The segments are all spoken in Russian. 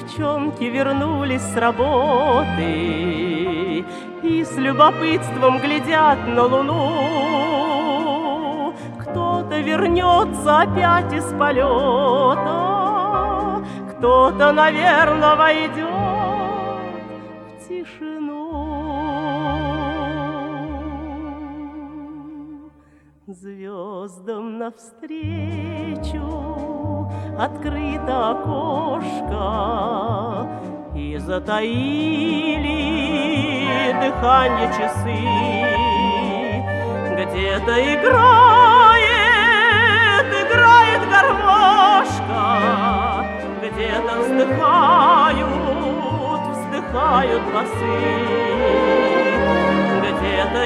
Девчонки вернулись с работы и с любопытством глядят на луну. Кто-то вернется опять из полета, кто-то, наверное, войдет в тишину. Звездам навстречу открыто окошко, и затаили дыхание часы. Где-то играет гармошка, где-то вздыхают басы. Где-то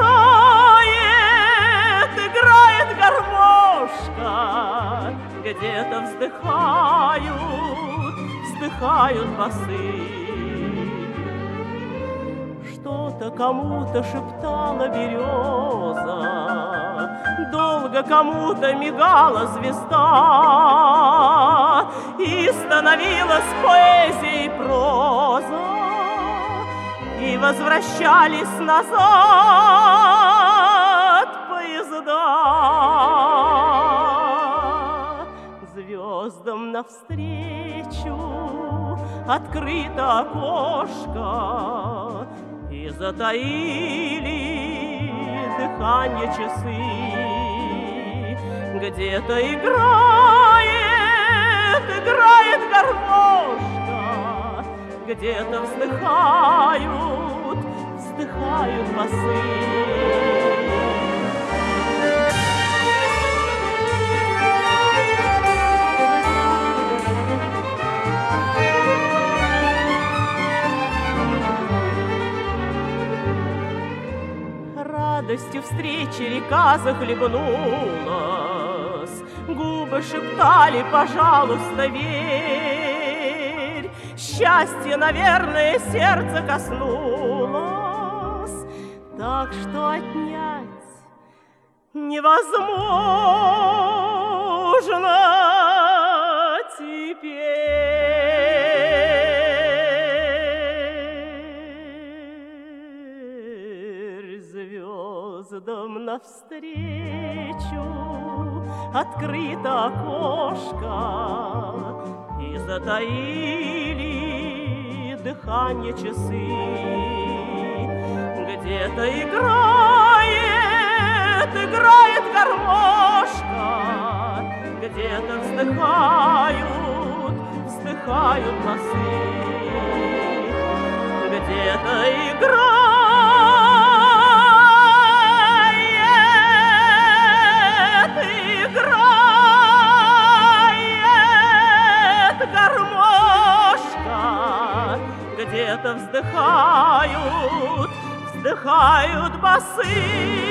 играет гармошка, где-то вздыхают басы. Что-то кому-то шептала береза, долго кому-то мигала звезда, и становилась поэзией проза, и возвращались назад поезда. Звездам навстречу открыто окошко, и затаили дыхание часы. Где-то играет гармошка, где-то вздыхают басы. Радостью встречи река захлебнулась, губы шептали: пожалуйста, верь. Счастье, наверное, сердце коснулось, так что отнять невозможно теперь. Звездам навстречу открыто окошко, и затаили дыхание часы. Где-то играет гармошка, где-то вздыхают басы. Где-то играет гармошка, где-то вздыхают басы.